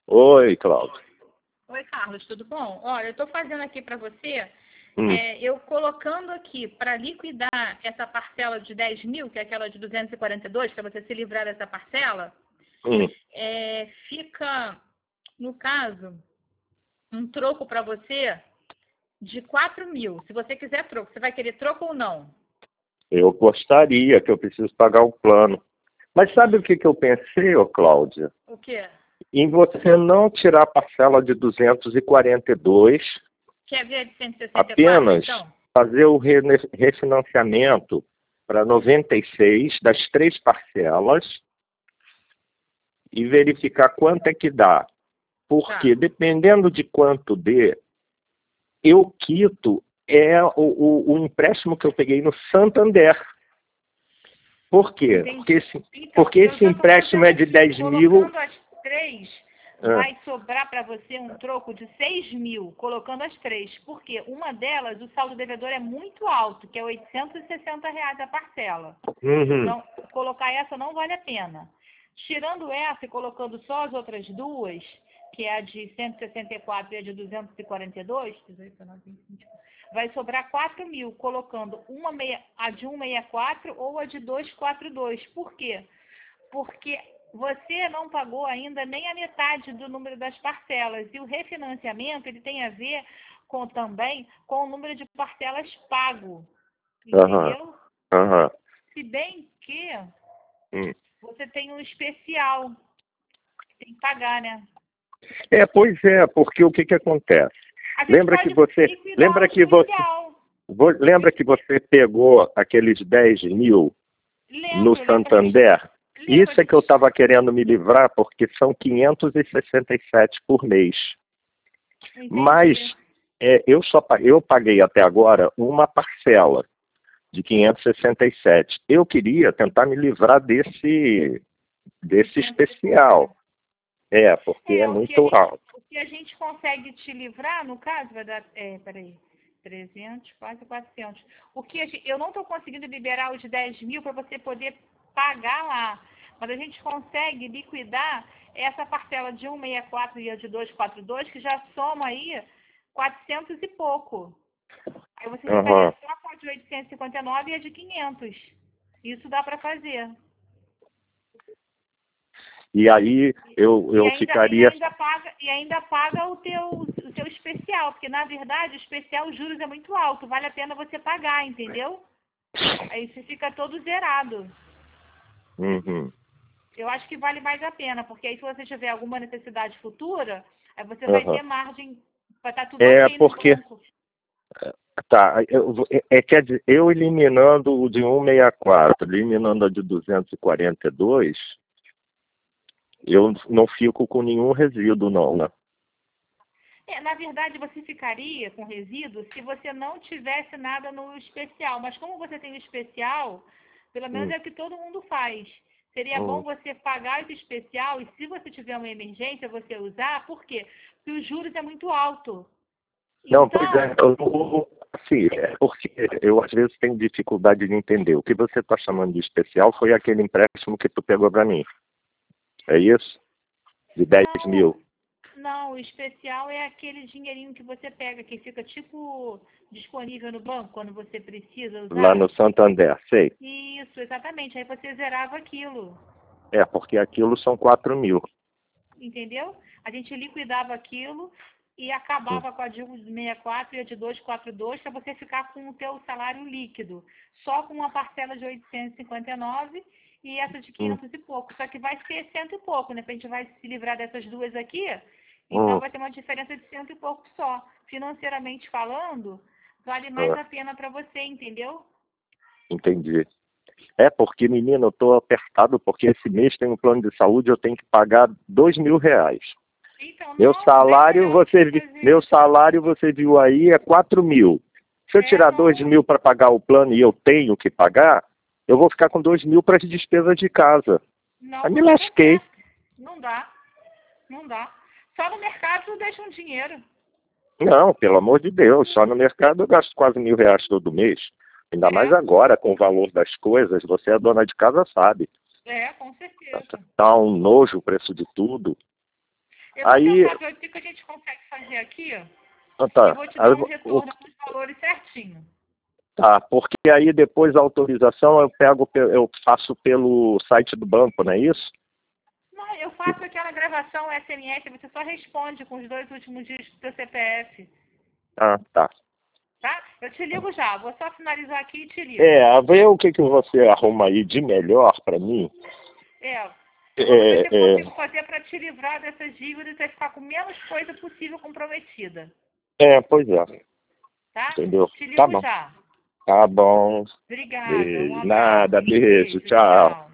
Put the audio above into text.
Oi, Cláudio. Oi, Carlos, tudo bom? Olha, eu estou fazendo aqui para você, Hum, eu colocando aqui para liquidar essa parcela de 10 mil, que é aquela de 242, para você se livrar dessa parcela, hum. fica, no caso, um troco para você de 4 mil. Se você quiser troco, você vai querer troco ou não? Eu gostaria que eu preciso pagar o plano. Mas sabe o que eu pensei, ô Cláudia? O quê? Em você não tirar a parcela de 242, Quer ver de 164, apenas então? fazer o refinanciamento para 96 das três parcelas e verificar quanto é que dá. Porque Tá, dependendo de quanto dê, eu quito o empréstimo que eu peguei no Santander. Por quê? Porque entendi. esse, Então, porque eu esse já estou empréstimo fazendo é de aqui, 10 mil. colocando as três, Ah, vai sobrar para você um troco de 6 mil, colocando as três. Porque uma delas, o saldo devedor é muito alto, que é R$ 860 a parcela. uhum, Então, colocar essa não vale a pena. Tirando essa e colocando só as outras duas, que é a de 164 e a de 242, 18, 19, 20, 24, vai sobrar 4 mil, colocando a de 164 ou a de 242. Por quê? Porque você não pagou ainda nem a metade do número das parcelas. E o refinanciamento ele tem a ver também com o número de parcelas pago. aham, Entendeu? aham, Se bem que hum. você tem um especial, tem que pagar, né? Pois é, porque o que que acontece? A gente Lembra que pode você, liquidar o lembra que você, especial. lembra que você pegou aqueles 10 mil no Lembro, lembro, Santander? lembro, a Isso é que eu gente, estava querendo me livrar, porque são 567 por mês. Mas entendi. eu paguei até agora uma parcela de 567. Eu queria tentar me livrar De desse 100 e pouco, né? especial. Porque é muito alto. O que a gente consegue te livrar, no caso, vai dar, peraí, 300, quase 400. Eu não estou conseguindo liberar os 10 mil para você poder pagar lá, mas a gente consegue liquidar essa parcela de 164 e a de 242, que já soma aí 400 e pouco. Aí você ficaria Aham. só com a de 859 e a de 500. Isso dá para fazer. E aí eu ficaria. E ainda paga o teu especial, porque na verdade o especial, os juros é muito alto, vale a pena você pagar, entendeu? Aí você fica todo zerado. Uhum. Eu acho que vale mais a pena, porque aí se você tiver alguma necessidade futura, aí você vai Aham. ter margem, vai estar tudo ok no Porque. banco. Tá, quer dizer, eu eliminando o de 164, eliminando a de 242, eu não fico com nenhum resíduo, não, né? Na verdade, você ficaria com resíduo se você não tivesse nada no especial. Mas como você tem o especial, pelo menos Hum, é o que todo mundo faz. Seria bom hum. você pagar esse especial e se você tiver uma emergência, você usar. Por quê? Porque os juros é muito alto. Não, pois Então, é, assim, é porque eu às vezes tenho dificuldade de entender. O que você está chamando de especial foi aquele empréstimo que tu pegou para mim. É isso? De 10 não, mil. não, o especial é aquele dinheirinho que você pega, que fica tipo disponível no banco quando você precisa Lá no usar. Santander, sei. Isso, exatamente. Aí você zerava aquilo. Porque aquilo são 4 mil. Entendeu? A gente liquidava aquilo e Hum, acabava com a de 164 e a de 242 para você ficar com o teu salário líquido, só com uma parcela de 859 e essa de hum, 500 e pouco. Só que vai ser cento e pouco, né? A gente vai se livrar dessas duas aqui, então hum, vai ter uma diferença de cento e pouco só. Financeiramente falando, vale mais é, a pena para você, entendeu? entendi. Porque, menino, eu estou apertado porque esse mês tem um plano de saúde, eu tenho que pagar 2 mil reais. Então, não, bem melhor você fazer. Meu salário, você viu aí, é 4 mil. Se eu tirar 2 Não, mil para pagar o plano e eu tenho que pagar, eu vou ficar com 2 mil para as despesas de casa. Aí não, me você tá lasquei. certo. Não dá. Não dá. Só no mercado deixa um dinheiro. Não, pelo amor de Deus, só no mercado eu gasto quase 1.000 reais todo mês. Ainda mais É, agora, com o valor das coisas, você é dona de casa, sabe. com certeza. Tá um nojo o preço de tudo. Eu vou Aí, tentar ver o que a gente consegue fazer aqui. tá. E vou te dar um retorno com os valores certinho. Tá, porque aí depois a autorização eu faço pelo site do banco, não é isso? Não, eu faço aquela gravação SMS, você só responde com os 2 últimos dígitos do seu CPF. Ah, tá. Tá? Eu te ligo já, vou só finalizar aqui e te ligo. Vê o que você arruma aí de melhor para mim. Vou ver o que eu consigo fazer para te livrar dessas dívidas e ficar com menos coisa possível comprometida. Pois é. Tá? Entendeu? Te ligo Tá bom. já. Tá bom. Obrigada, um Beijo. abraço. Nada, beijo. Tchau. Tchau.